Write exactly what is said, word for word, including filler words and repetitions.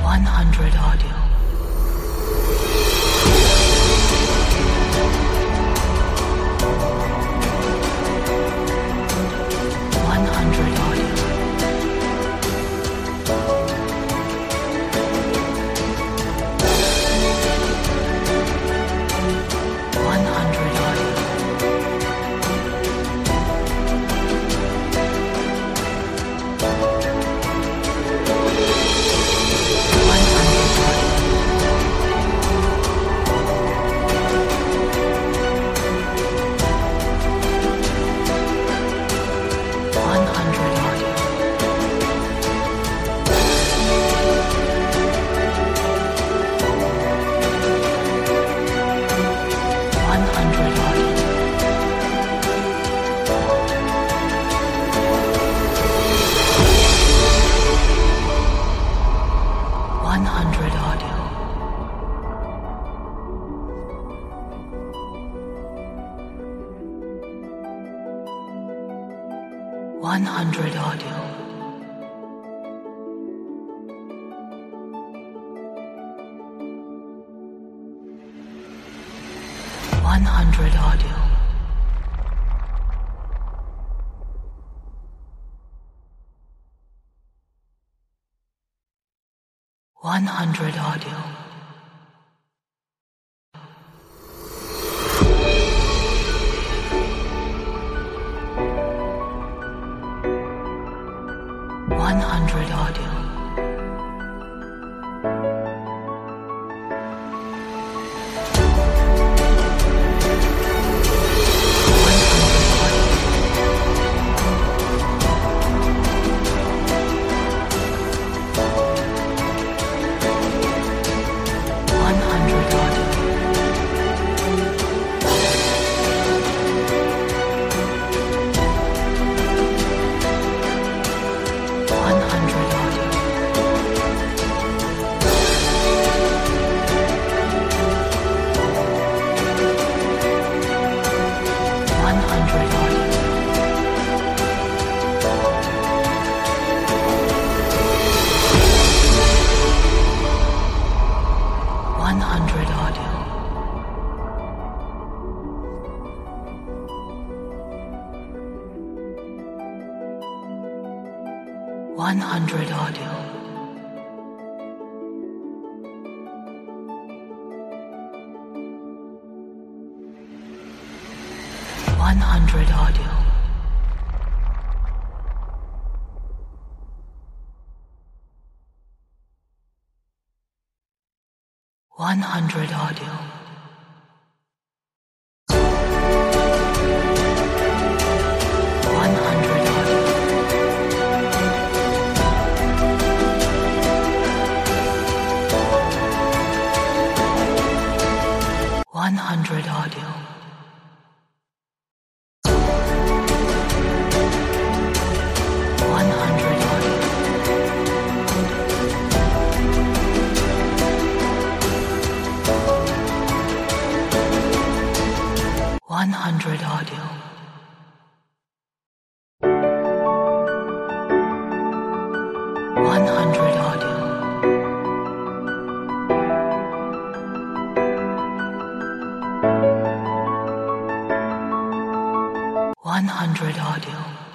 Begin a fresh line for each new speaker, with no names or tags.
one hundred audio. one hundred audio. one hundred audio. one hundred audio. one hundred audio. one hundred audio. one hundred audio. one hundred audio. one hundred audio. one hundred audio. one hundred audio. one hundred audio. one hundred audio. one hundred audio. one hundred audio. one hundred audio. one hundred audio. one hundred audio.